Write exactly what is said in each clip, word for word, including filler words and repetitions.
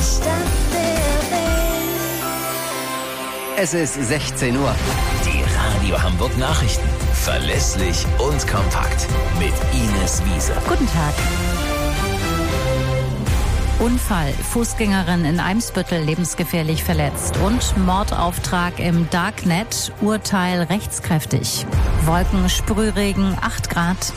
Es ist sechzehn Uhr. Die Radio Hamburg Nachrichten. Verlässlich und kompakt. Mit Ines Wiese. Guten Tag. Unfall. Fußgängerin in Eimsbüttel lebensgefährlich verletzt. Und Mordauftrag im Darknet. Urteil rechtskräftig. Wolken, Sprühregen, acht Grad.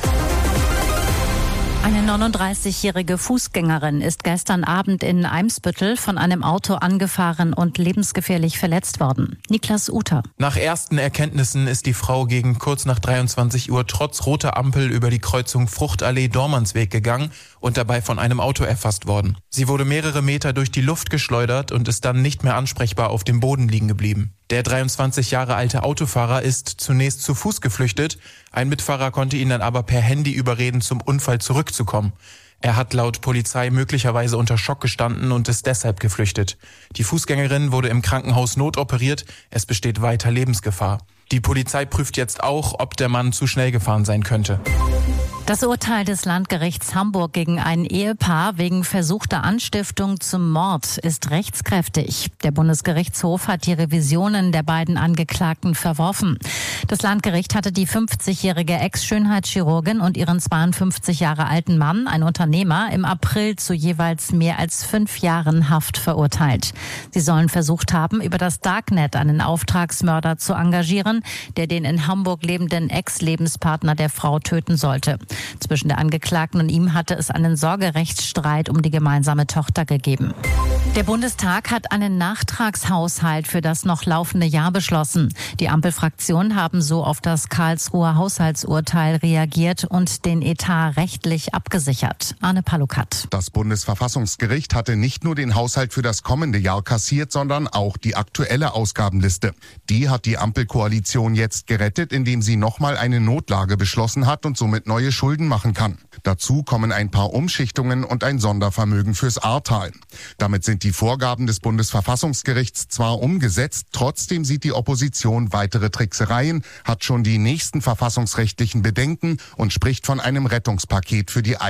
Eine neununddreißigjährige Fußgängerin ist gestern Abend in Eimsbüttel von einem Auto angefahren und lebensgefährlich verletzt worden. Niklas Uter. Nach ersten Erkenntnissen ist die Frau gegen kurz nach dreiundzwanzig Uhr trotz roter Ampel über die Kreuzung Fruchtallee-Dormansweg gegangen und dabei von einem Auto erfasst worden. Sie wurde mehrere Meter durch die Luft geschleudert und ist dann nicht mehr ansprechbar auf dem Boden liegen geblieben. Der dreiundzwanzig Jahre alte Autofahrer ist zunächst zu Fuß geflüchtet. Ein Mitfahrer konnte ihn dann aber per Handy überreden, zum Unfall zurückzukommen. Er hat laut Polizei möglicherweise unter Schock gestanden und ist deshalb geflüchtet. Die Fußgängerin wurde im Krankenhaus notoperiert. Es besteht weiter Lebensgefahr. Die Polizei prüft jetzt auch, ob der Mann zu schnell gefahren sein könnte. Das Urteil des Landgerichts Hamburg gegen ein Ehepaar wegen versuchter Anstiftung zum Mord ist rechtskräftig. Der Bundesgerichtshof hat die Revisionen der beiden Angeklagten verworfen. Das Landgericht hatte die fünfzigjährige Ex-Schönheitschirurgin und ihren zweiundfünfzig Jahre alten Mann, ein Unternehmer, im April zu jeweils mehr als fünf Jahren Haft verurteilt. Sie sollen versucht haben, über das Darknet einen Auftragsmörder zu engagieren, der den in Hamburg lebenden Ex-Lebenspartner der Frau töten sollte. Zwischen der Angeklagten und ihm hatte es einen Sorgerechtsstreit um die gemeinsame Tochter gegeben. Der Bundestag hat einen Nachtragshaushalt für das noch laufende Jahr beschlossen. Die Ampelfraktionen haben so auf das Karlsruher Haushaltsurteil reagiert und den Etat rechtlich abgesichert. Arne Palukat. Das Bundesverfassungsgericht hatte nicht nur den Haushalt für das kommende Jahr kassiert, sondern auch die aktuelle Ausgabenliste. Die hat die Ampelkoalition jetzt gerettet, indem sie nochmal eine Notlage beschlossen hat und somit neue Schulden machen kann. Dazu kommen ein paar Umschichtungen und ein Sondervermögen fürs Ahrtal. Damit sind die Vorgaben des Bundesverfassungsgerichts zwar umgesetzt, trotzdem sieht die Opposition weitere Tricksereien, hat schon die nächsten verfassungsrechtlichen Bedenken und spricht von einem Rettungspaket für die